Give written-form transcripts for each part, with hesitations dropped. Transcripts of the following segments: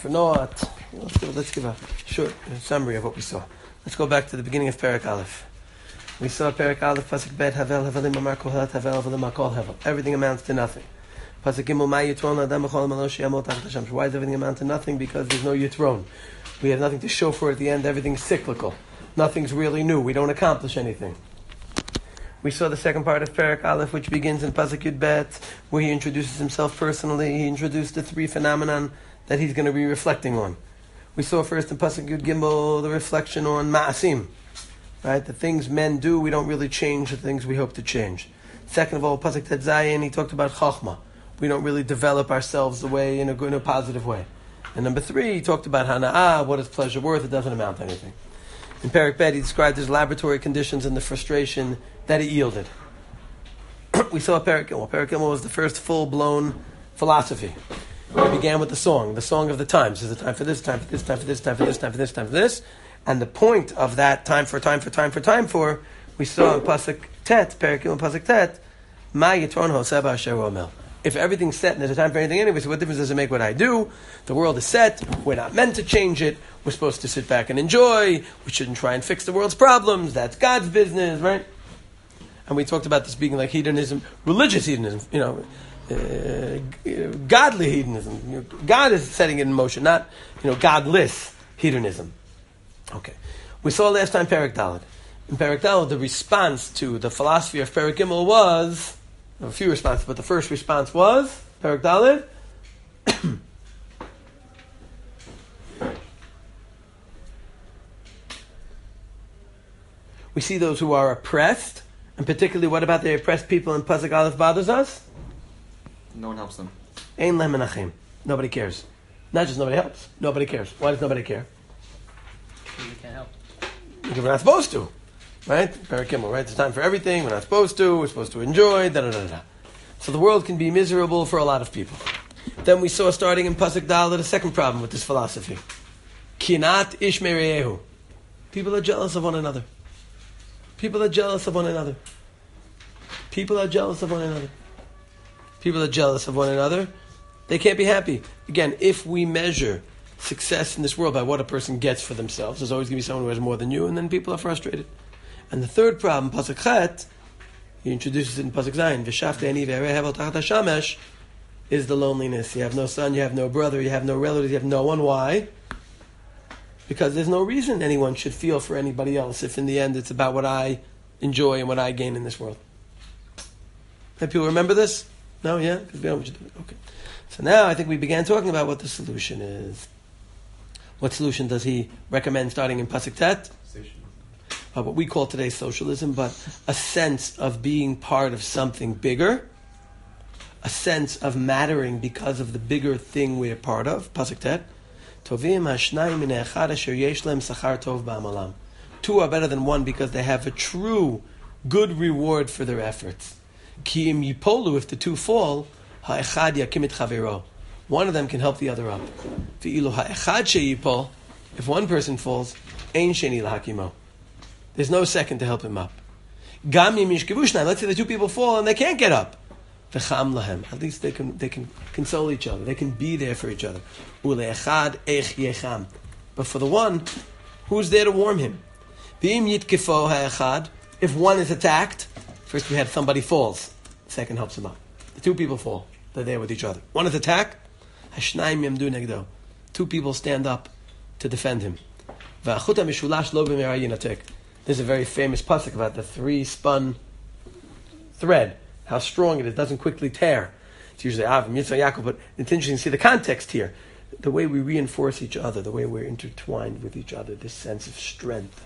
for naught. Let's give a short summary of what we saw. Let's go back to the beginning of Perek Aleph. We saw Perek Aleph, Pasuk Bet, Havel, Havelim, Amar Kohelet, Havel, Havelim, Akol, Havel. Everything amounts to nothing. Pasuk Gimel, Ma Yitron, Adam, B'chol, Malosh, Yamot, Tachat Hashem. Why does everything amount to nothing? Because there's no Yitron. We have nothing to show for at the end. Everything's cyclical. Nothing's really new. We don't accomplish anything. We saw the second part of Perek Aleph, which begins in Pasuk Yud Bet, where he introduces himself personally. He introduced the three phenomenon that he's going to be reflecting on. We saw first in Pasuk Yud Gimel the reflection on Ma'asim, right? The things men do, we don't really change the things we hope to change. Second of all, Pasuk Tet Zayin, he talked about Chachma. We don't really develop ourselves the way in a positive way. And number three, he talked about Hana'ah, what is pleasure worth? It doesn't amount to anything. In Perek Bet, he described his laboratory conditions and the frustration that it yielded. We saw Perek Gimel. Perek Gimel was the first full-blown philosophy. It began with the song of the times. There's a time for this, time for this, time for this, time for this, time for this, time for this. And the point of that time for, we saw in Pasuk Tet, Perek Gimel, Pasuk Tet, Ma Yitron Hoseba Asher Omel. If everything's set and there's a time for anything anyway, so what difference does it make what I do? The world is set. We're not meant to change it. We're supposed to sit back and enjoy. We shouldn't try and fix the world's problems. That's God's business, right? And we talked about this being like hedonism, religious hedonism, godly hedonism. God is setting it in motion, not, godless hedonism. Okay. We saw last time Perek Dalet. In Perek Dalet, the response to the philosophy of Perek Gimel was, a few responses, but the first response was, Perek Dalet, we see those who are oppressed, and particularly what about the oppressed people in Pasuk Aleph bothers us? No one helps them. Ein lehem menachem. Nobody cares. Not just nobody helps. Nobody cares. Why does nobody care? Because we can't help. Because we're not supposed to. Right? Perek Gimel, right? It's time for everything. We're not supposed to. We're supposed to enjoy. Da-da-da-da. So the world can be miserable for a lot of people. Then we saw, starting in Pasuk Dalet, a second problem with this philosophy. Kinat ish mereyehu. People are jealous of one another. People are jealous of one another. People are jealous of one another. People are jealous of one another. They can't be happy. Again, if we measure success in this world by what a person gets for themselves, there's always going to be someone who has more than you, and then people are frustrated. And the third problem, Pasuk Chet, he introduces it in Pasuk Zayin, V'shavte ani ve'erehev tachat hashamesh, is the loneliness. You have no son, you have no brother, you have no relatives, you have no one. Why? Because there's no reason anyone should feel for anybody else if in the end it's about what I enjoy and what I gain in this world. Have people remember this? No? Yeah? Because we don't want you to do it. Okay. So now I think we began talking about what the solution is. What solution does he recommend starting in Pasuk Tet? What we call today socialism, but a sense of being part of something bigger, a sense of mattering because of the bigger thing we're part of. Pasuk Tet. Tovim hashnayim min echad asher yesh lehem sachar tov ba'amalam. Two are better than one because they have a true good reward for their efforts. Ki im yipolu, if the two fall, ha'echad yakim et chavero. One of them can help the other up. Ve'ilu ha'echad she'yipol, if one person falls, ein sheni lahakimo. There's no second to help him up. Gam yim yishkevu shnayim, let's say the two people fall and they can't get up. V'cham lahem, at least they can console each other. They can be there for each other. Ule'echad ech yecham. But for the one, who's there to warm him? V'im yitkefo ha'echad, if one is attacked, first we had somebody falls, second helps him up. The two people fall, they're there with each other. One is attacked, hashnayim yamdu negdo. Two people stand up to defend him. V'achut ha'mishulash lo b'me'ar yinatek. There's a very famous pasuk about the three-spun thread, how strong it is, doesn't quickly tear. It's usually Avram, Yitzhak, Yaakov, but it's interesting to see the context here. The way we reinforce each other, the way we're intertwined with each other, this sense of strength.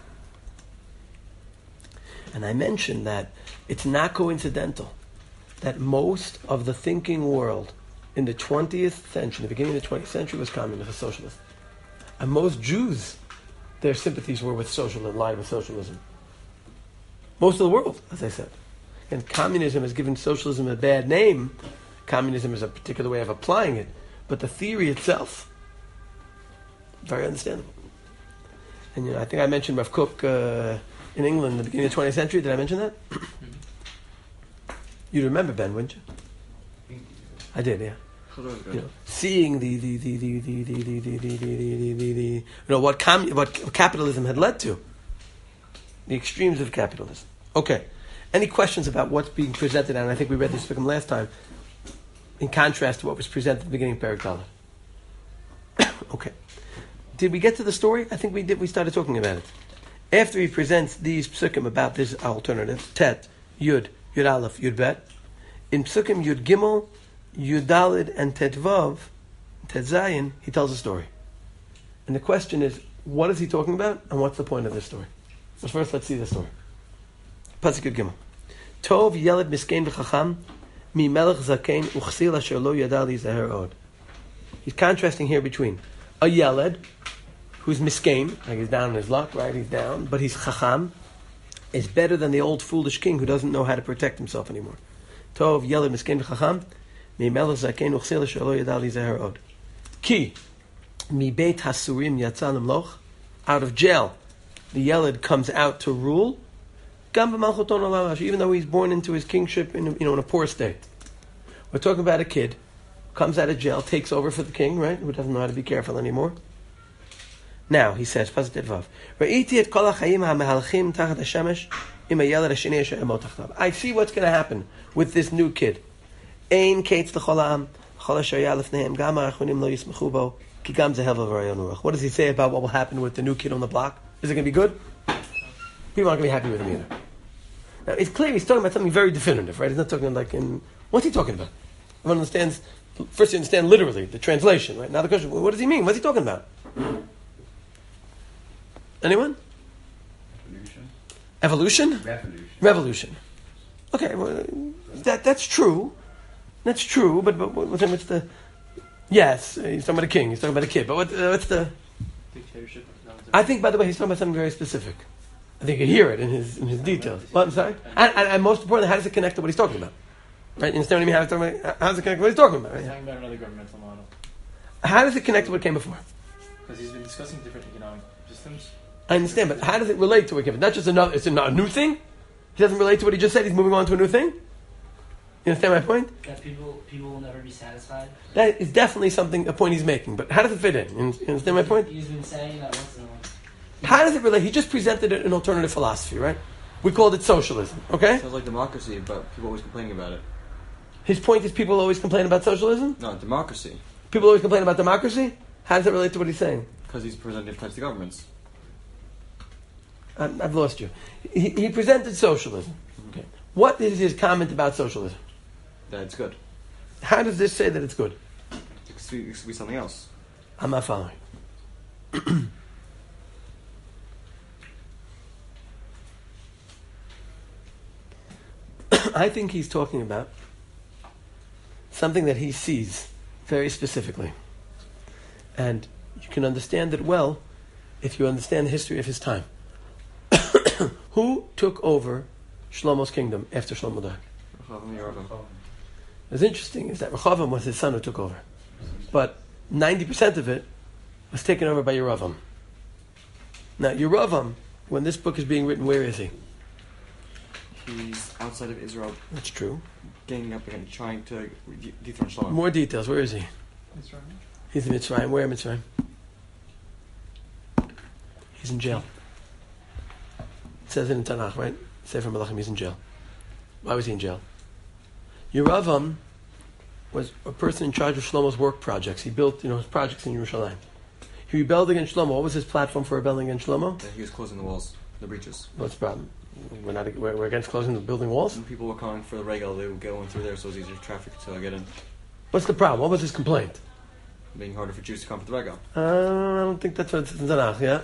And I mentioned that it's not coincidental that most of the thinking world in the 20th century, the beginning of the 20th century, was communist, was socialist. And most Jews, their sympathies were with socialism, aligned with socialism. Most of the world, as I said. And communism has given socialism a bad name. Communism is a particular way of applying it. But the theory itself, very understandable. And I think I mentioned Rav Kook in England in the beginning of the 20th century. Did I mention that? You'd remember Ben, wouldn't you? I did, yeah. seeing what capitalism had led to, the extremes of capitalism. Okay, any questions about what's being presented? And I think we read this from last time, in contrast to what was presented at the beginning of Perek Dalet. Okay, did we get to the story? I think we did. We started talking about it after he presents these psukim about this alternative Tet, Yud, Yud Aleph, Yud Bet. In psukim Yud Gimel, Yud Daled, and Tet Vav, Tet Zayin, he tells a story. And the question is, what is he talking about, and what's the point of this story? So first, let's see the story. Pasuk Yud Gimel. Tov Yeled Miskein V'Chacham Mi Melech Zakein Uchsil Asher Lo Yadal Yizaher Od. He's contrasting here between a Yeled, who's Miskein, like he's down in his luck, right? He's down, but he's Chacham, is better than the old foolish king who doesn't know how to protect himself anymore. Tov Yeled Miskein V'Chacham Mi Melech Zakein Uchsil Asher Lo Yadal Yizaher Od. Ki Mi Beit Hasurim Yatzal Limloch. Out of jail, the Yeled comes out to rule. Even though he's born into his kingship in a poor state. We're talking about a kid, comes out of jail, takes over for the king, right? Who doesn't know how to be careful anymore. Now, he says, I see what's going to happen with this new kid. What does he say about what will happen with the new kid on the block? Is it going to be good? People aren't going to be happy with him either. Now, it's clear he's talking about something very definitive, right? He's not talking like in... What's he talking about? Everyone understands... First you understand literally, the translation, right? Now the question, what does he mean? What's he talking about? Anyone? Evolution? Revolution. Okay, well, that's true. That's true, but what's the... Yes, he's talking about a king, he's talking about a kid, but what's the... Dictatorship. I think, by the way, he's talking about something very specific. I think you hear it in his details. What, I'm sorry? And most importantly, how does it connect to what he's talking about? Right? You understand what I mean? How does it connect to what he's talking about? Right? He's talking about another governmental model. How does it connect to what came before? Because he's been discussing different economic systems. I understand, but how does it relate to what came before? Not just another, it's a new thing? He doesn't relate to what he just said, he's moving on to a new thing? You understand my point? That people will never be satisfied. That is definitely a point he's making, but how does it fit in? You understand my point? He's been saying that once in a while. How does it relate? He just presented an alternative philosophy, right? We called it socialism, okay? Sounds like democracy, but people always complaining about it. His point is people always complain about socialism? No, democracy. People always complain about democracy? How does it relate to what he's saying? Because he's presenting different types of governments. I've lost you. He presented socialism. Okay. What is his comment about socialism? That it's good. How does this say that it's good? It could be something else. I'm not following. I think he's talking about something that he sees very specifically. And you can understand it well if you understand the history of his time. Who took over Shlomo's kingdom after Shlomo died? What's interesting is that Rechavam was his son who took over. But 90% of it was taken over by Yeravam. Now, Yeravam, when this book is being written, where is he? He's outside of Israel. That's true. Ganging up again, trying to dethrone Shlomo. More details. Where is he? He's in Mitzrayim. Where in Mitzrayim? He's in jail. It says it in Tanakh, right? Sefer Melachim, he's in jail. Why was he in jail? Yeravam was a person in charge of Shlomo's work projects. He built, his projects in Yerushalayim. He rebelled against Shlomo. What was his platform for rebelling against Shlomo? Yeah, he was closing the walls, the breaches. What's the problem? We're against closing the building walls? When people were calling for the regal, they would go in through there so it was easier for traffic to get in. What's the problem? What was his complaint? Being harder for Jews to come for the regal. I don't think that's what it's in Tanakh, yeah?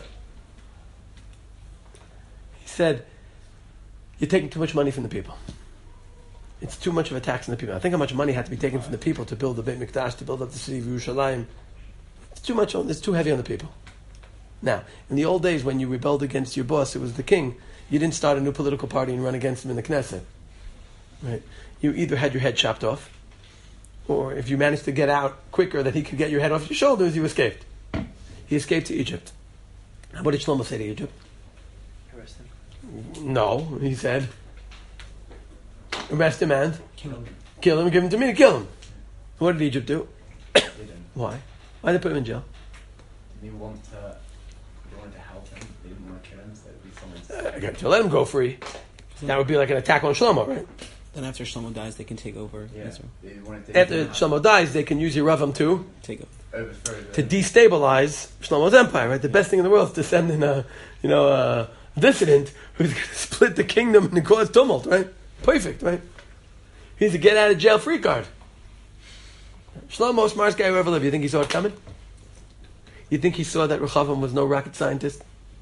He said, you're taking too much money from the people. It's too much of a tax on the people. I think how much money had to be taken from the people to build the Beit Mikdash, to build up the city of Yerushalayim. It's too much. It's too heavy on the people. Now, in the old days when you rebelled against your boss, it was the king, you didn't start a new political party and run against him in the Knesset. Right? You either had your head chopped off, or if you managed to get out quicker that he could get your head off your shoulders, you escaped. He escaped to Egypt. What did Shlomo say to Egypt? Arrest him. No, he said, arrest him and Kill him. Kill him and give him to me to kill him. What did Egypt do? didn't. Why? Why did they put him in jail? They wanted to help him. They didn't want to kill him, so it would be someone's. Okay, so let him go free. That would be like an attack on Shlomo, right? Then after Shlomo dies, they can take over Yeah. Israel. They wanted to After Shlomo dies, they can use Yeravam to Take over. overthrow to the. destabilize Shlomo's empire, right? The best thing in the world is to send in a dissident who's going to split the kingdom and cause tumult, right? Perfect, right? He's a get out of jail free card. Shlomo, smartest guy who ever lived. You think he saw it coming? You think he saw that Rechavam was no rocket scientist?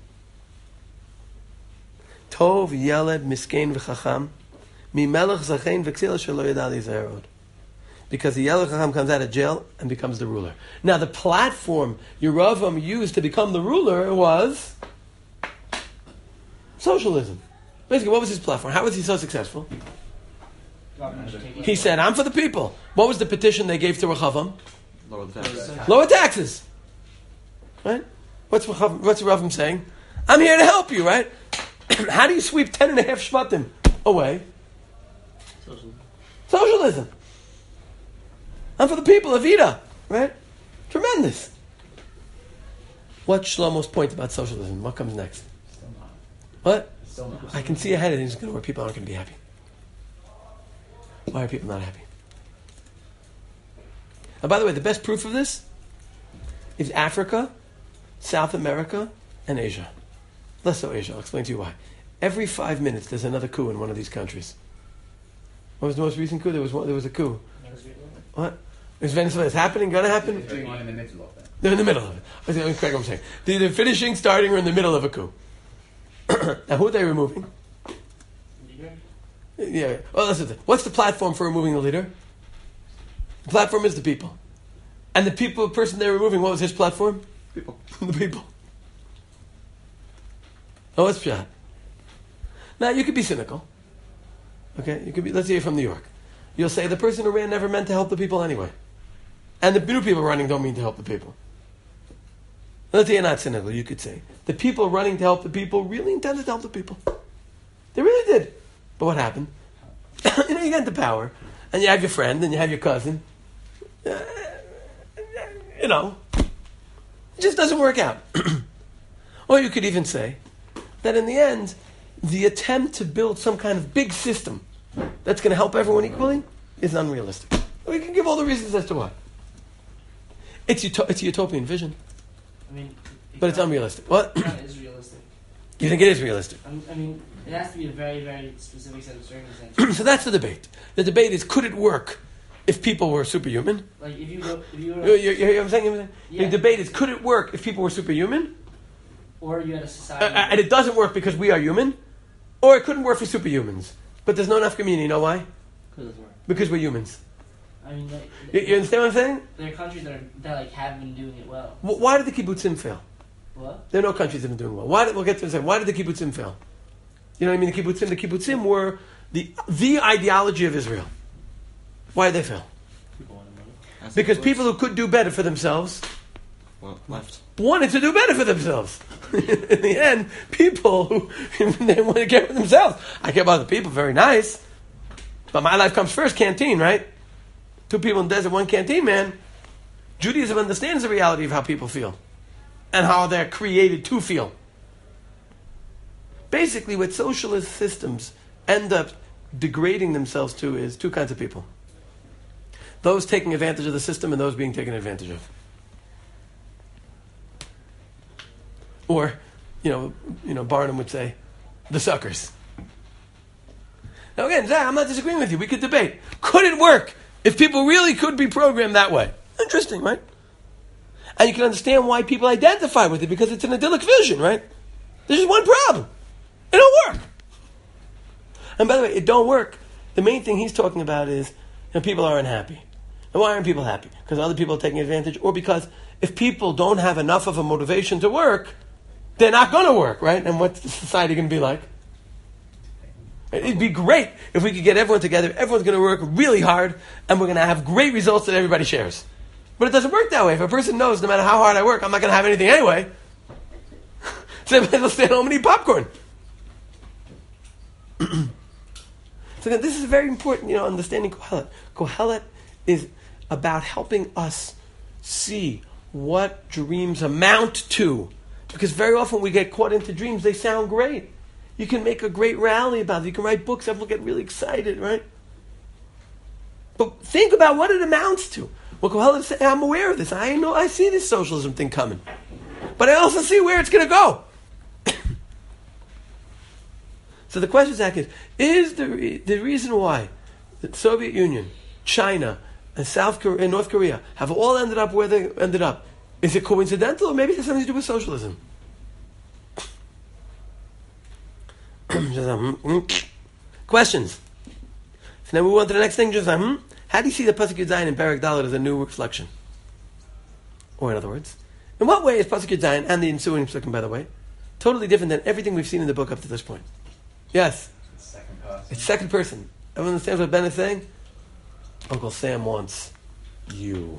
Tov yeled miskein v'chacham mimelech zachein v'ksila shelo yedal yizerod. Because the Yelech Chacham comes out of jail and becomes the ruler. Now, the platform Yeravam used to become the ruler was socialism. Basically, what was his platform? How was he so successful? Government should take it. He said, I'm for the people. What was the petition they gave to Rechavam? Lower the taxes. Lower taxes. Right? What's Rechavam saying? I'm here to help you, right? How do you sweep 10.5 shvatim away? Socialism. I'm for the people of Ida, right? Tremendous. What's Shlomo's point about socialism? What comes next? Still not. What? Still not. I can see ahead of things where people aren't going to be happy. Why are people not happy? And by the way, the best proof of this is Africa, South America, and Asia. Less so Asia. I'll explain to you why. Every 5 minutes, there's another coup in one of these countries. What was the most recent coup? There was a coup. What? Is Venezuela? It's happening? Going to happen? They're doing one in the middle of it. They're in the middle of it. Let me correct what I'm saying. They're either finishing, starting, or in the middle of a coup. Now, who are they removing? Yeah. Well, listen. What's the platform for removing the leader? The platform is the people. And the person they're removing, what was his platform? People. The people. Oh, what's Pshat? Now, you could be cynical. Okay? You could be, let's say you're from New York. You'll say the person who ran never meant to help the people anyway. And the new people running don't mean to help the people. Let's say you're not cynical. You could say the people running to help the people really intended to help the people. They really did. But what happened? You get into power, and you have your friend, and you have your cousin. It just doesn't work out. Or you could even say that in the end, the attempt to build some kind of big system that's going to help everyone equally is unrealistic. We can give all the reasons as to why. It's a utopian vision, I mean, but it's unrealistic. What? It is realistic. You think it is realistic? I mean, it has to be a very, very specific set of circumstances. So that's the debate. The debate is, could it work if people were superhuman? Like if you go, You hear what I'm saying? Yeah. The debate is, could it work if people were superhuman? or you had a society. And it doesn't work because we are human, or it couldn't work for superhumans. But there's no enough community. You know why? Because we're humans. I mean, like, You understand what I'm saying? there are countries that like have been doing it well. Why did the kibbutzim fail? What? There are no countries that have been doing well. We'll get to this. Why did the kibbutzim fail? You know what I mean? The kibbutzim were the ideology of Israel. Why did they fail? People want to know. Because people who could do better for themselves Well, left. wanted to do better for themselves. In the end, people who they want to care for themselves. I care about the people, very nice. But my life comes first, canteen, right? 2 people in the desert, 1 canteen, man. Judaism understands the reality of how people feel. And how they're created to feel. Basically, what socialist systems end up degrading themselves to is 2 kinds of people. Those taking advantage of the system and those being taken advantage of. Or, Barnum would say, the suckers. Now again, Zach, I'm not disagreeing with you. We could debate. Could it work if people really could be programmed that way? Interesting, right? And you can understand why people identify with it, because it's an idyllic vision, right? There's just one problem. It don't work. And by the way, it don't work. The main thing he's talking about is people are unhappy. And why aren't people happy? Because other people are taking advantage, or because if people don't have enough of a motivation to work, they're not going to work, right? And what's the society going to be like? It'd be great if we could get everyone together. Everyone's going to work really hard, and we're going to have great results that everybody shares. But it doesn't work that way. If a person knows no matter how hard I work, I'm not going to have anything anyway, so they'll stay at home and eat popcorn. So again, this is very important, understanding Kohelet. Kohelet is about helping us see what dreams amount to. Because very often we get caught into dreams, they sound great. You can make a great rally about it. You can write books, everyone will get really excited, right? But think about what it amounts to. Well, Kohelet is saying, I'm aware of this. I know, I see this socialism thing coming. But I also see where it's going to go. So the question, Zach, is the reason why the Soviet Union, China, and South Korea, and North Korea have all ended up where they ended up, is it coincidental, or maybe it has something to do with socialism? Questions? So now we move on to the next thing. Just how do you see the Pasuk Yud Zayin in Perek Dalet as a new reflection? Or in other words, in what way is Pasuk Yud Zayin and the ensuing Psukim, by the way, totally different than everything we've seen in the book up to this point? Yes? It's second person. It's second person. Everyone understands what Ben is saying? Uncle Sam wants you.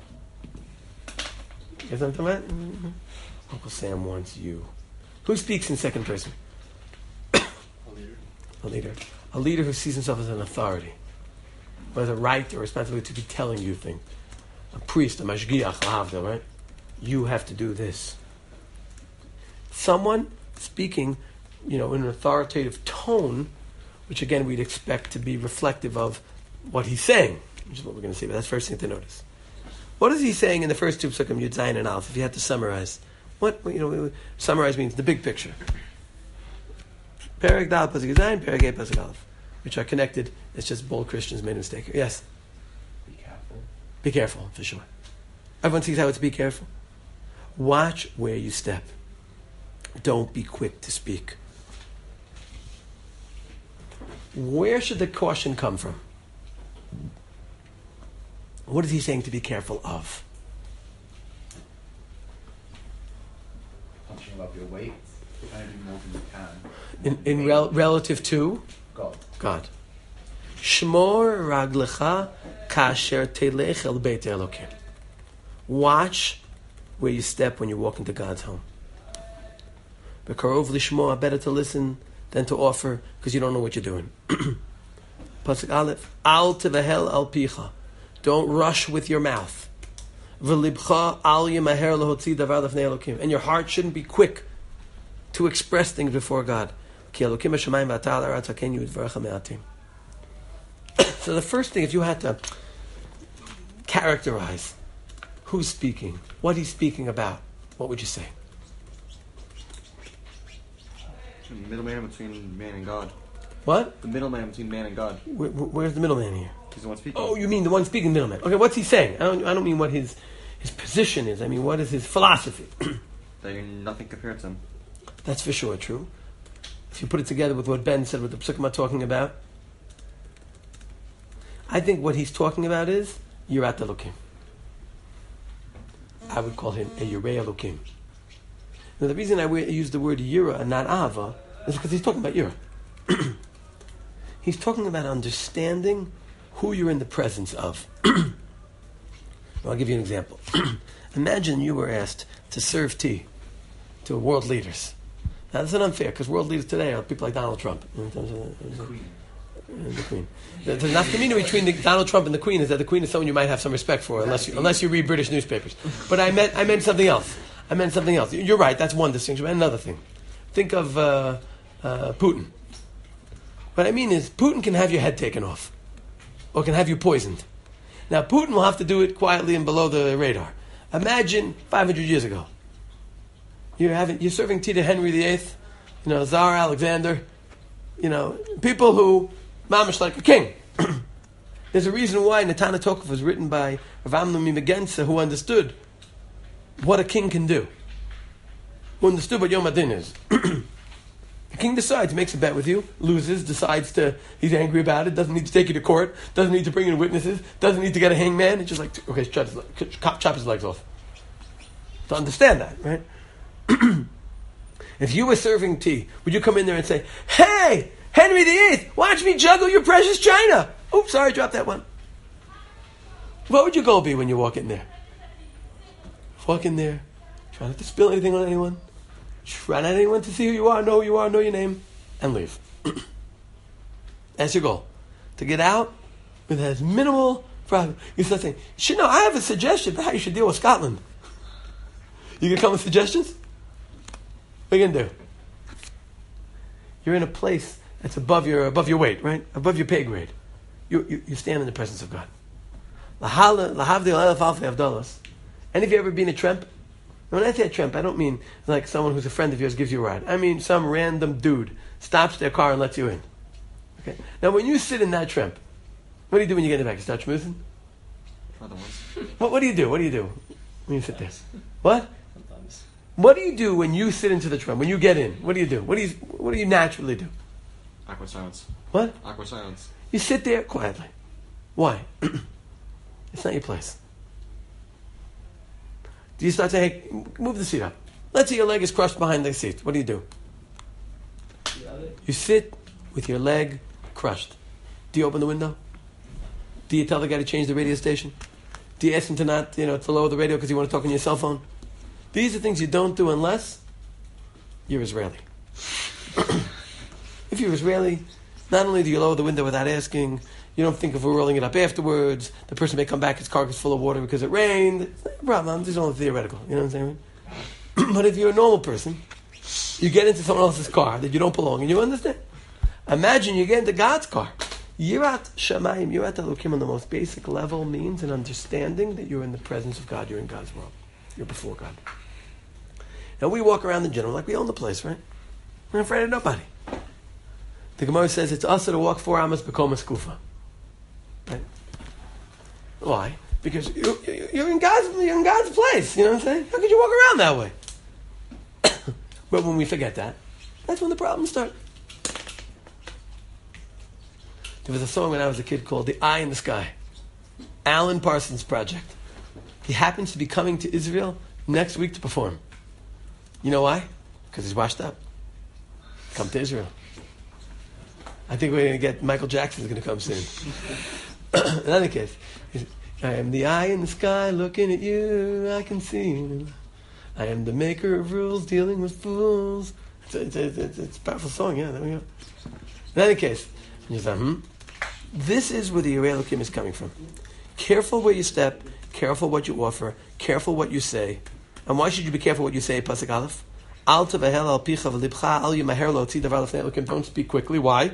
You guys know what I'm talking about? Mm-hmm. Uncle Sam wants you. Who speaks in second person? A leader. A leader. A leader who sees himself as an authority, who has a right or responsibility to be telling you things. A priest, a mashgiach, lahavdil, right? You have to do this. Someone speaking, in an authoritative tone, which again we'd expect to be reflective of what he's saying, which is what we're going to see. But that's the first thing to notice. What is he saying in the first two psukim, Yud Zayin and Aleph? If you had to summarize, summarize means the big picture. Perek Dalet Pasuk Yud Zayin, Perek Hey Pasuk Aleph, which are connected. It's just bold Christians made a mistake here. Yes. Be careful. Be careful, for sure. Everyone sees how it's be careful. Watch where you step. Don't be quick to speak. Where should the caution come from? What is he saying to be careful of? Punching above your weight. Trying to do more than you can. Relative to God. Shmor raglecha kasher telech el beit Elokim. Watch where you step when you walk into God's home. Bekarov lishmoa, better to listen than to offer, because you don't know what you're doing. Pasuk Aleph, al tevahel al picha. Don't rush with your mouth. V'libcha al yemaher lehotzi davar lefnei Elokim. And your heart shouldn't be quick to express things before God. Ki Elokim hashamayim v'atal haaretz hakenu yidvarecha me'atim. So the first thing, if you had to characterize who's speaking, what he's speaking about, what would you say? The middleman between man and God. What? The middleman between man and God. Where's the middleman here? He's the one speaking. Oh, you mean the one speaking middleman. Okay, what's he saying? I don't mean what his position is. I mean, what is his philosophy? That you're nothing compared to him. That's for sure true. If you put it together with what Ben said, what the Psukim are talking about, I think what he's talking about is Yirat Elokim. I would call him a Yirei Elokim. Now, the reason I use the word Yira and not Ava is because he's talking about Yira. He's talking about understanding who you're in the presence of. I'll give you an example. Imagine you were asked to serve tea to world leaders. Now, that's unfair, because world leaders today are people like Donald Trump. The Queen. The nafkamina between Donald Trump and the Queen is that the Queen is someone you might have some respect for, unless you read British newspapers. But I meant something else. You're right. That's one distinction. But another thing, think of Putin. What I mean is, Putin can have your head taken off, or can have you poisoned. Now, Putin will have to do it quietly and below the radar. Imagine 500 years ago. You're serving tea to Henry VIII, Tsar Alexander, people who mamish like a king. There's a reason why Netana Tokov was written by Rav Amnon Megensa, who understood what a king can do, who understood what Yom Adin is. The king decides, makes a bet with you, loses, he's angry about it, doesn't need to take you to court, doesn't need to bring in witnesses, doesn't need to get a hangman. It's just like, okay, chop his legs off. To understand that, right? If you were serving tea, would you come in there and say, "Hey, Henry VIII, watch me juggle your precious china"? Oops, sorry, dropped that one. What would your goal be when you walk in there? Walk in there, try not to spill anything on anyone, try not anyone to see who you are, know your name, and leave. That's your goal. To get out with as minimal problem. You start saying, I have a suggestion for how you should deal with Scotland. You gonna come with suggestions? What are you gonna do? You're in a place that's above your weight, right? Above your pay grade. You stand in the presence of God. Any of you ever been a tramp? When I say a tramp, I don't mean like someone who's a friend of yours gives you a ride. I mean some random dude stops their car and lets you in. Okay. Now when you sit in that tramp, what do you do when you get in the back? You start schmoozing? Other ones. What do you do? What do you do when you sit there? What? Sometimes. What do you do when you sit into the tram? When you get in, what do you do? What do you naturally do? Awkward silence. What? Awkward silence. You sit there quietly. Why? It's not your place. Do you start saying, hey, move the seat up? Let's say your leg is crushed behind the seat. What do? You sit with your leg crushed. Do you open the window? Do you tell the guy to change the radio station? Do you ask him to not, to lower the radio because you want to talk on your cell phone? These are things you don't do unless you're Israeli. If you're Israeli, not only do you lower the window without asking, you don't think of rolling it up afterwards. The person may come back, his car gets full of water because it rained. It's not a problem. This is all theoretical. You know what I'm saying? But if you're a normal person, you get into someone else's car that you don't belong in, you understand. Imagine you get into God's car. Yirat Shamayim, Yirat Elokim on the most basic level means an understanding that you're in the presence of God, you're in God's world. You're before God. Now we walk around in general like we own the place, right? We're not afraid of nobody. The Gemara says it's us to walk 4 amas b'koma skufa. Right? Why? Because you're in God's place. You know what I'm saying? How could you walk around that way? But when we forget that, that's when the problems start. There was a song when I was a kid called "The Eye in the Sky." Alan Parsons Project. He happens to be coming to Israel next week to perform. You know why? Because he's washed up. Come to Israel. I think we're going to get Michael Jackson's going to come soon. In any case, I am the eye in the sky looking at you, I can see. I am the maker of rules dealing with fools. It's a powerful song, yeah, there we go. In any case, you say, this is where the Yirei Elokim is coming from. Careful where you step, careful what you offer, careful what you say. And why should you be careful what you say, Pasuk Aleph? Al tevahel al picha v'libcha al yimaher lo tzid davar lefnei Elokim. Don't speak quickly. Why?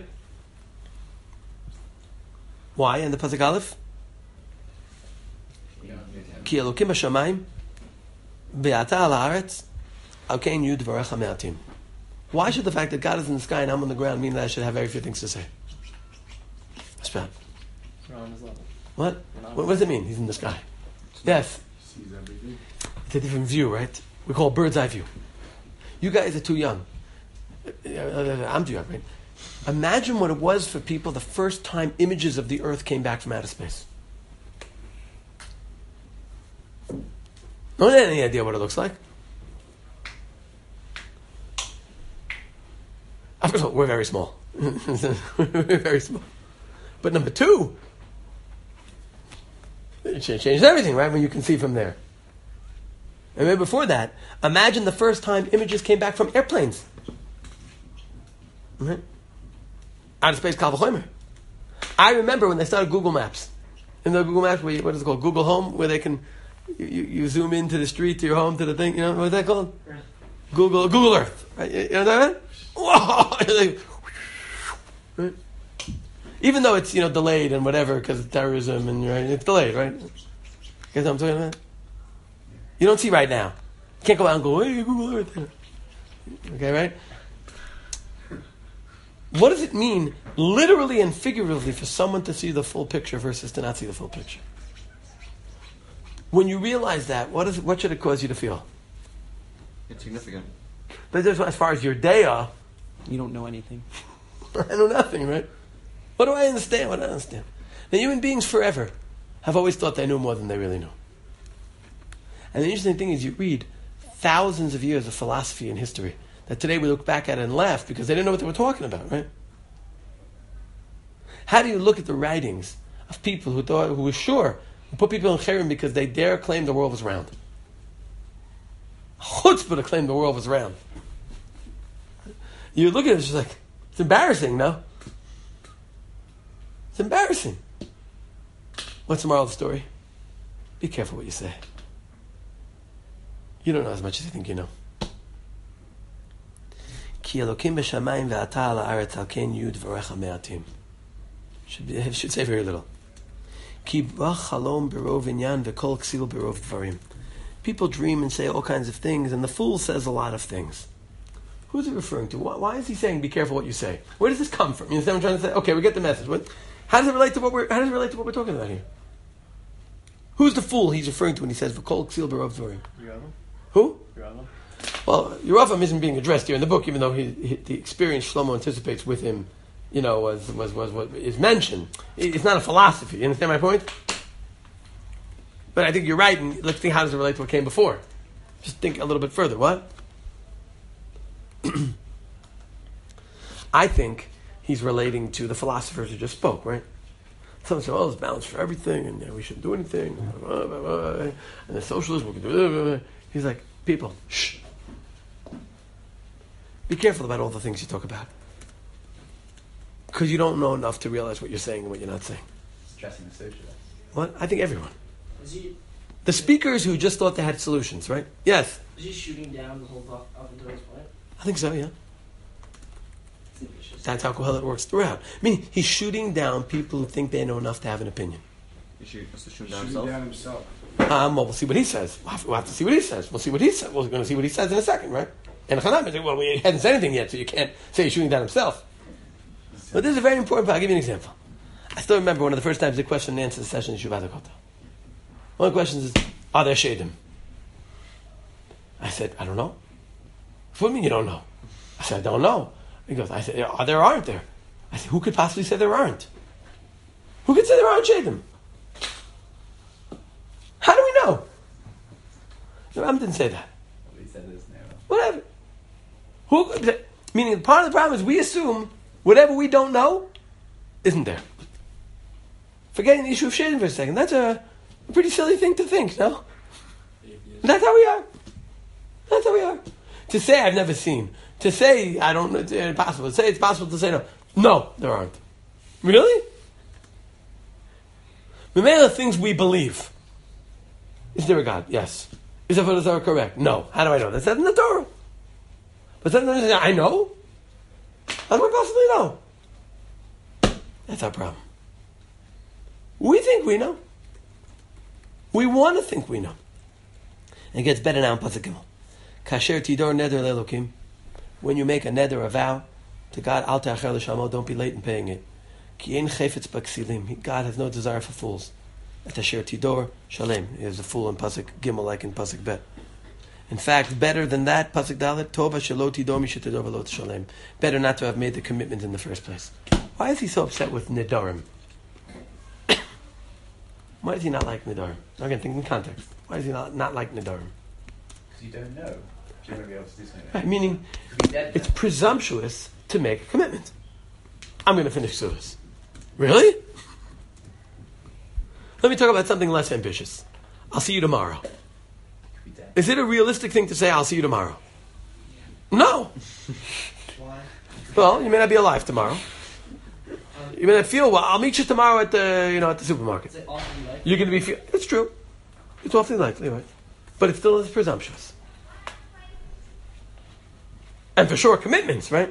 Why? And the Pasuk Aleph? Ki Elokim hashamayim ve'ata al haaretz al kein yu dvarecha me'atim. Why should the fact that God is in the sky and I'm on the ground mean that I should have very few things to say? That's bad. We're on his level. What? What does it mean? He's in the sky. Yes. Sees everything. It's a different view, right? We call it bird's eye view. You guys are too young. I'm too young, right? Imagine what it was for people the first time images of the earth came back from outer space. No one had any idea what it looks like. First of all, we're very small. We're very small. But number two, it changes everything, right? When you can see from there. And then before that, imagine the first time images came back from airplanes. Right? Outer space, Kal V'chomer. I remember when they started Google Maps. In the Google Maps, what is it called? Google Home, where they can, you zoom into the street, to your home, to the thing, what's that called? Earth. Google Earth. Right? You know that? Whoa! Right? Even though it's, delayed and whatever, because of terrorism, and right, it's delayed, right? You guys know what I'm talking about? You don't see right now. You can't go out and go, hey, Google Earth. Okay, right? What does it mean, literally and figuratively, for someone to see the full picture versus to not see the full picture? When you realize that, what should it cause you to feel? It's significant. But just as far as your day, You don't know anything. I know nothing, right? What do I understand? What do I understand? Now, human beings forever have always thought they knew more than they really knew. And the interesting thing is you read thousands of years of philosophy and history that today we look back at it and laugh because they didn't know what they were talking about, right? How do you look at the writings of people who were sure, who put people in cherem because they dare claim the world was round? Chutzpah to claim the world was round. You look at it, it's just like, it's embarrassing, no? It's embarrassing. What's the moral of the story? Be careful what you say. You don't know as much as you think you know. Ki Elokim b'shamayim ve'ata al ha'aretz al ken yu dvarecha me'atim. Should say very little. Ki bach halom berov inyan ve'kol ksil berov dvarim. People dream and say all kinds of things, and the fool says a lot of things. Who's it referring to? Why is he saying be careful what you say? Where does this come from? You understand what I'm trying to say? Okay, we get the message. How does it relate to what we're talking about here? Who's the fool he's referring to when he says v'kol ksil berov dvarim? Yeravam? Who? Yeravam? Well, Yeravam isn't being addressed here in the book, even though the experience Shlomo anticipates with him, was what is mentioned. It's not a philosophy. You understand my point? But I think you're right, and let's think how does it relate to what came before. Just think a little bit further. What? I think he's relating to the philosophers who just spoke, right? Someone said, there's balance for everything, and we shouldn't do anything, and the socialism, we can do. He's like, people, shh. Be careful about all the things you talk about. Because you don't know enough to realize what you're saying and what you're not saying. Stressing the socialists. What? I think everyone. Is he The speakers who just thought they had solutions, right? Yes. is he shooting down the whole book up until this point? I think so, yeah. It's just- That's how Kohelet works throughout. I mean, he's shooting down people who think they know enough to have an opinion. He shoot down Shooting himself. down himself. Well, we'll see what he says. We'll have to see what he says. We'll see what he says. We're going to see what he says in a second, right? And Chanam said, well, he hasn't said anything yet, so you can't say he's shooting down himself. But this is a very important part. I'll give you an example. I still remember one of the first times the question and answer session in Shuvat HaKotel. One of the questions is, are there Shadim? I said, I don't know. What do you mean you don't know? I said, I don't know. He goes, I said, are there or aren't there? I said, who could possibly say there aren't? Who could say there aren't Shadim? How do we know? The Ram didn't say that. He said there's no. Whatever. Meaning, part of the problem is we assume whatever we don't know isn't there. Forgetting the issue of Shadim for a second. That's a pretty silly thing to think, no? That's how we are. That's how we are. To say I've never seen. To say I don't know, it's impossible. To say it's possible to say no. No, there aren't. Really? Mamela things we believe. Is there a God? Yes. Is Avodah Zarah correct? No. How do I know? That's not in the Torah. But sometimes I know. How do I possibly know? That's our problem. We think we know. We want to think we know. And it gets better now in Pasuk Gimel. Kasher tidor neder le'elokim. When you make a neder, a vow to God, al te'acher l'shamo, don't be late in paying it. Ki ein chayfetz b'ksilim. God has no desire for fools. Kasher tidor shalem. He is a fool in Pasuk Gimel like in Pasuk Bet. In fact, better than that, Pasuk Dalet, Tova shelo tidor mishetidor v'lo shalem. Better not to have made the commitment in the first place. Why is he so upset with nedarim? Why does he not like nedarim? Again, think in context. Why does he not like nedarim? Because you don't know if you're going to be able to do something. Right, meaning, You could be dead it's now. presumptuous to make a commitment. I'm going to finish Sudas. Really? Let me talk about something less ambitious. I'll see you tomorrow. You could be dead. Is it a realistic thing to say, I'll see you tomorrow? No. Why? Well, you may not be alive tomorrow. You may not feel well. I'll meet you tomorrow at the supermarket. Is it awfully likely? You're going to be. It's true. It's awfully likely, right? But it still is presumptuous. And for sure, commitments, right?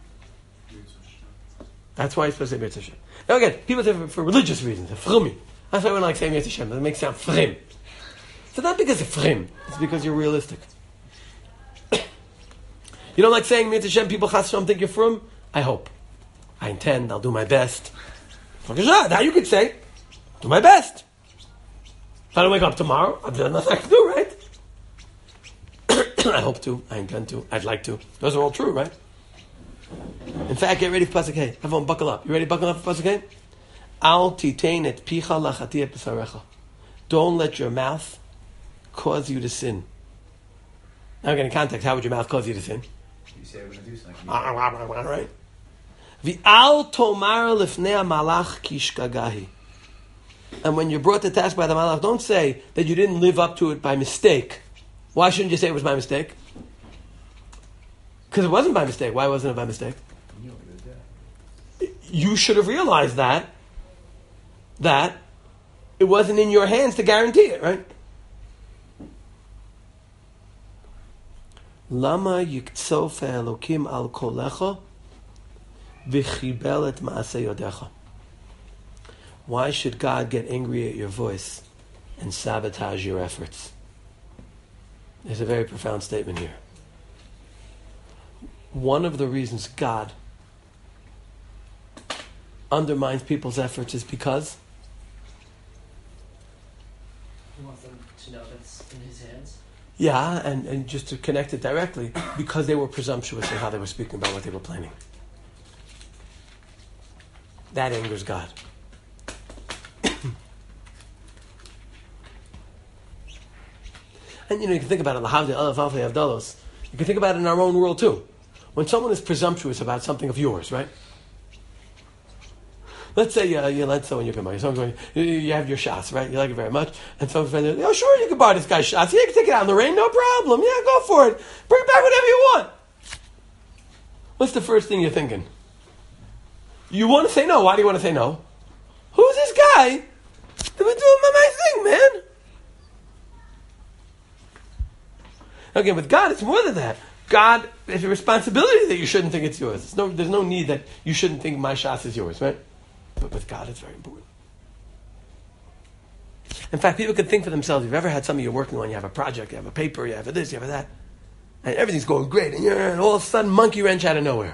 That's why it's supposed to say Mitzvah Shem. Now again, people say for religious reasons, frumi. That's why we don't like saying Mitzvah Shem. It makes it sound frim. So not because of frim. It's because you're realistic. You don't like saying Mitzvah Shem, people chas Shem think you're frum? I hope. I intend, I'll do my best. Now you could say, do my best. If I don't wake up tomorrow, I've done nothing I can do, right? I hope to, I intend to, I'd like to. Those are all true, right? In fact, get ready for Pasuk Hey. Everyone buckle up. You ready to buckle up for Pasuk Hey? Al titain et picha lachati et b'sarecha. Don't let your mouth cause you to sin. Now again, in context, how would your mouth cause you to sin? You say we're going to do something. Right? V'al tomar lifnei malach kishkagahi. And when you're brought to task by the malach, don't say that you didn't live up to it by mistake. Why shouldn't you say it was by mistake? Because it wasn't by mistake. Why wasn't it by mistake? You know what you're going to do. You should have realized that it wasn't in your hands to guarantee it, right? Lama yiktsof Elokim al kolecha v'chibel et maaseh yodecha. Why should God get angry at your voice and sabotage your efforts? There's a very profound statement here. One of the reasons God undermines people's efforts is because He wants them to know that's in his hands. yeah, and just to connect it directly, because they were presumptuous in how they were speaking about what they were planning. That angers God. And you can think about it, you can think about it in our own world too. When someone is presumptuous about something of yours, right? Let's say you let someone you can buy. You have your shots, right? You like it very much, and someone's friend, oh sure, you can buy this guy's shots. Yeah, you can take it out in the rain, no problem. Yeah, go for it. Bring back whatever you want. What's the first thing you're thinking? You want to say no. Why do you want to say no? Who's this guy that was doing my thing, man? Again, with God, it's more than that. God, it's a responsibility that you shouldn't think it's yours. There's no need that you shouldn't think my shas is yours, right? But with God, it's very important. In fact, people could think for themselves, if you've ever had something you're working on, you have a project, you have a paper, you have a this, you have a that, and everything's going great, and all of a sudden, monkey wrench out of nowhere.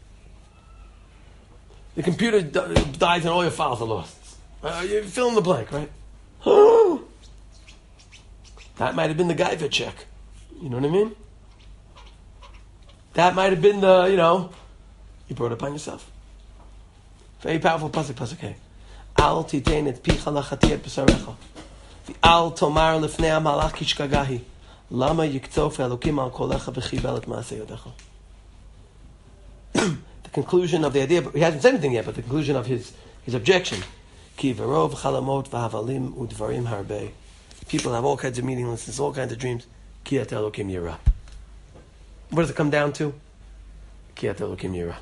The computer dies and all your files are lost. You fill in the blank, right? Oh, that might have been the Guyver check. You know what I mean? That might have been the, you brought it upon yourself. Very powerful pasuk, hey. Al titein et picha lachati et besarecha. Al tomar lefnei hamalach kishkagahi. Lama yiktof Elokim al kolecha v'chibel et maaseh yodecha. The conclusion of the idea, he hasn't said anything yet, but the conclusion of his objection. Ki verov chalamot v'havalim udvarim harbei. People have all kinds of meaninglessness, all kinds of dreams. Ki at Elokim yira. What does it come down to? Ki at Elokim yira.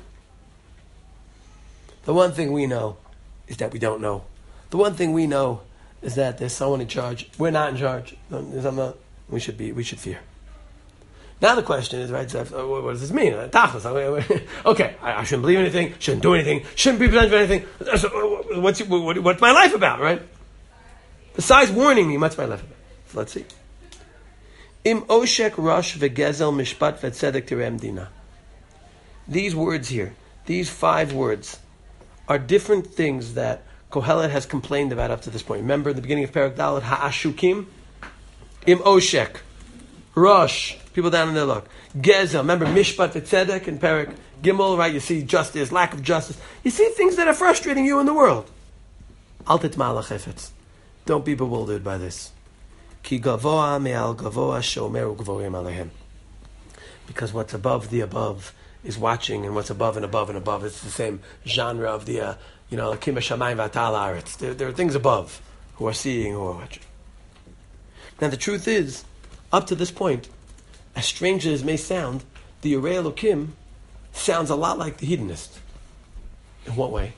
The one thing we know is that we don't know. The one thing we know is that there's someone in charge. We're not in charge. We should fear. Now the question is, right, what does this mean? Okay, I shouldn't believe anything, shouldn't do anything, shouldn't be presented for anything. So what's my life about, right? Besides warning me, what's my life about? So let's see. Im oshek rosh vegezel mishpat vetzedek tirem dina. These words here, these 5 words, are different things that Kohelet has complained about up to this point. Remember at the beginning of Perek Dalet, ha'ashukim, im oshek, rosh, people down in their luck. Gezel, remember mishpat vetzedek in Perek Gimel, right? You see justice, lack of justice. You see things that are frustrating you in the world. Al titma lachefetz. Don't be bewildered by this. Ki gavoa me'al gavoa shomeru gvorim alehem. Because what's above the above is watching, and what's above and above and above, it's the same genre of the, Lakim Shamayim V'Atal Haaretz. There are things above who are seeing, who are watching. Now the truth is, up to this point, as strange as it may sound, the Yorei Elokim sounds a lot like the hedonist. In what way?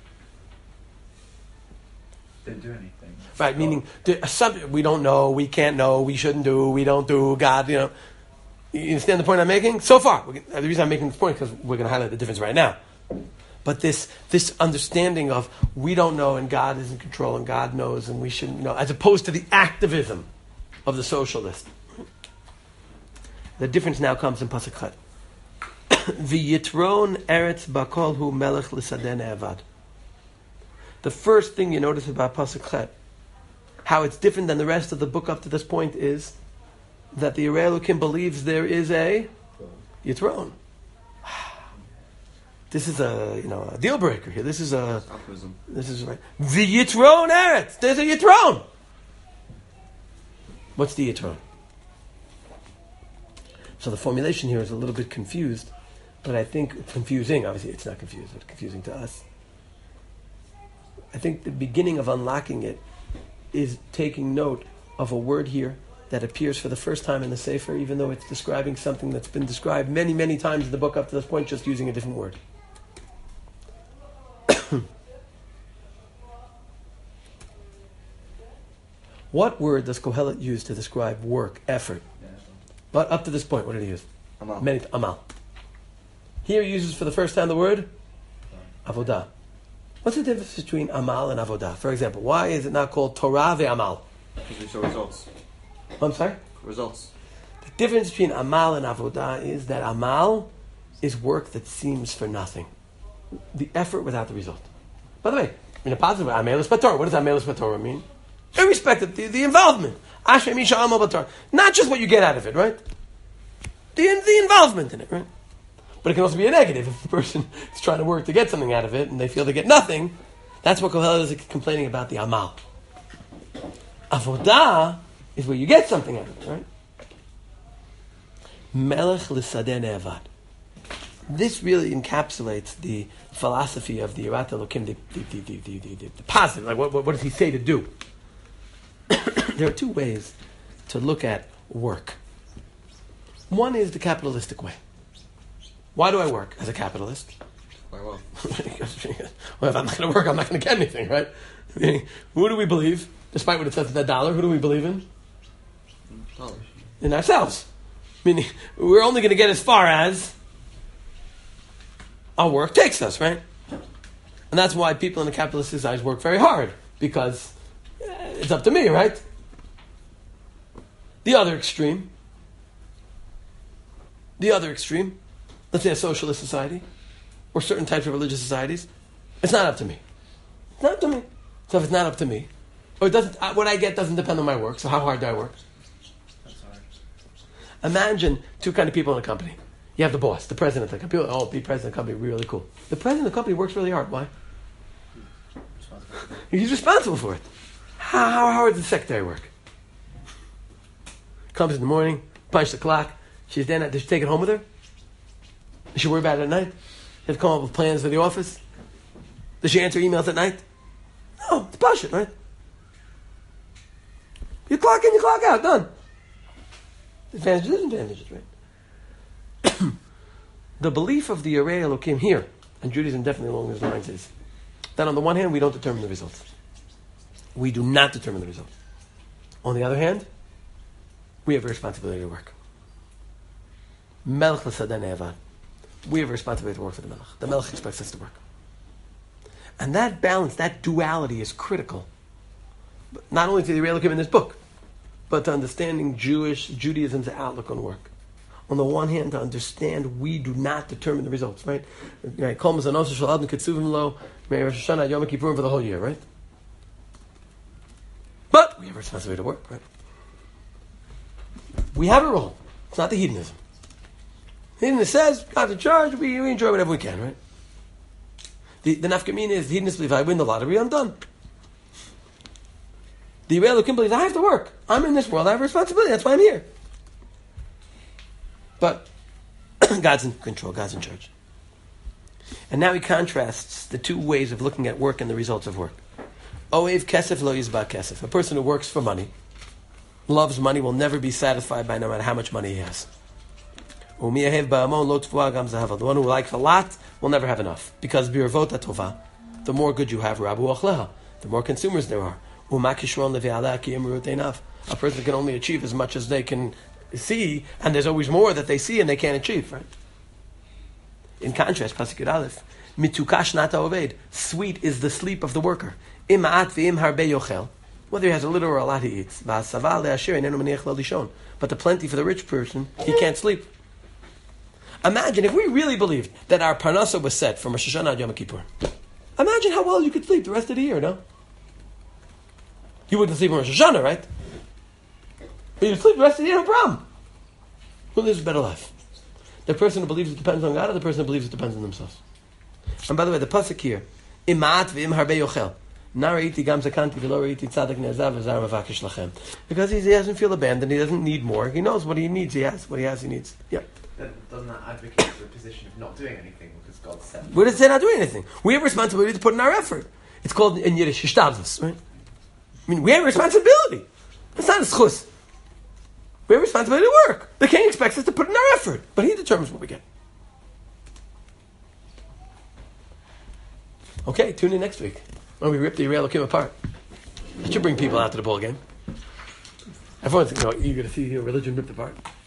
Didn't do anything. Right, meaning we don't know, we can't know, we shouldn't do, we don't do, God, You understand the point I'm making? So far, the reason I'm making this point is because we're going to highlight the difference right now. But this understanding of we don't know and God is in control and God knows and we shouldn't know, as opposed to the activism of the socialist. The difference now comes in Pasuk Chet. V'yitron eretz bakol hu melech l'sadeh ne'evad. The first thing you notice about Pasuk Chet, how it's different than the rest of the book up to this point, is that the Yorei Elokim believes there is a Yitron. This is a deal breaker here. This is right. The Yitron Eretz. There's a Yitron. What's the Yitron? So the formulation here is a little bit confused, but I think it's confusing. Obviously, it's not confused, but confusing to us. I think the beginning of unlocking it is taking note of a word here that appears for the first time in the Sefer, even though it's describing something that's been described many, many times in the book up to this point, just using a different word. What word does Kohelet use to describe work, effort? Yeah. But up to this point, what did he use? Amal. Amal. Here he uses for the first time the word avodah. What's the difference between amal and avodah? For example, why is it not called Torah ve'amal? Because we show results. I'm sorry? Results. The difference between amal and avodah is that amal is work that seems for nothing. The effort without the result. By the way, in a positive way, amelus batorah. What does amelus batorah mean? Irrespective, the involvement. Ashrei misha amal batorah. Not just what you get out of it, right? The involvement in it, right? But it can also be a negative if the person is trying to work to get something out of it and they feel they get nothing. That's what Kohelet is complaining about, the amal. Avodah is where you get something out of it, right? Melech l'sadeh ne'avad. This really encapsulates the philosophy of the Yirat Elokim, the positive. Like, what does he say to do? There are two ways to look at work. One is the capitalistic way. Why do I work as a capitalist? Quite well. Well, if I'm not going to work, I'm not going to get anything, right? I mean, who do we believe? Despite what it says in that dollar, who do we believe in? Dollars. In ourselves. Meaning, we're only going to get as far as our work takes us, right? And that's why people in the capitalist society work very hard, because it's up to me, right? The other extreme, let's say a socialist society, or certain types of religious societies, it's not up to me. It's not up to me. So if it's not up to me, or it doesn't, what I get doesn't depend on my work, so how hard do I work? That's hard. Imagine two kind of people in a company. You have the boss, the president of the company. People, be president of the company, really cool. The president of the company works really hard. Why? He's responsible for it. How hard does the secretary work? Comes in the morning, punches the clock. She's then, does she take it home with her? Does she worry about it at night? Does she have to come up with plans for the office? Does she answer emails at night? No, it's bullshit, right? You clock in, you clock out, done. Advantages, disadvantages, right? The belief of the Yerei Elokim here, and Judaism definitely along those lines, is that on the one hand, we don't determine the results. We do not determine the results. On the other hand, we have a responsibility to work. Melech l'sadeh ne'avad. We have a responsibility to work for the Melech. The Melech expects us to work. And that balance, that duality is critical. Not only to the Yerei Elokim in this book, but to understanding Judaism's outlook on work. On the one hand, to understand we do not determine the results, right? Kol mazanos shel adam ketzuvim lo me'Rosh Hashanah ad Yom Kippurim for the whole year, right? But we have a responsibility to work, right? We have a role. It's not the hedonism. Hedonism says, God's in charge, we enjoy whatever we can, right? The nafkamina is, the hedonist believes, I win the lottery, I'm done. The Yerei Elokim believes, I have to work. I'm in this world, I have a responsibility, that's why I'm here. But God's in control, God's in charge. And now he contrasts the two ways of looking at work and the results of work. Oev kesef lo yizba kesef. A person who works for money, loves money, will never be satisfied by no matter how much money he has. Umiyahev ba'amon lo tfuah gam zahav. The one who likes a lot will never have enough. Because birvot tova, the more good you have, rabu achleha, the more consumers there are. Umakishron levi'ala ki imrut einav. A person can only achieve as much as they can see, and there's always more that they see and they can't achieve, right? In contrast, Pasuk Yud Aleph, mitukash nata oved, sweet is the sleep of the worker. Im'at v'im harbe yochel, whether he has a little or a lot he eats. V'asava le'asher einenu maniach lo lishon. But the plenty for the rich person, he can't sleep. Imagine if we really believed that our parnasa was set from Rosh Hashanah ad Yom Kippur. Imagine how well you could sleep the rest of the year, no? You wouldn't sleep on Rosh Hashanah, right? But you'd sleep the rest of the year, no problem. Who lives a better life? The person who believes it depends on God, or the person who believes it depends on themselves? And by the way, the pasuk here, Im'at v'im harbe yochel. Because he doesn't feel abandoned, he doesn't need more. He knows what he needs, he has. What he has, he needs. Yeah. Then doesn't that advocate for a position of not doing anything because God said? Where does it say not doing anything? We have a responsibility to put in our effort. It's called in Yiddish, hishtadlus, right? I mean, we have a responsibility. It's not a schus. We have a responsibility to work. The king expects us to put in our effort, but he determines what we get. Okay, tune in next week when we rip the Yerei Elokim apart. That should bring people out to the ball game. Everyone's eager to see religion ripped apart.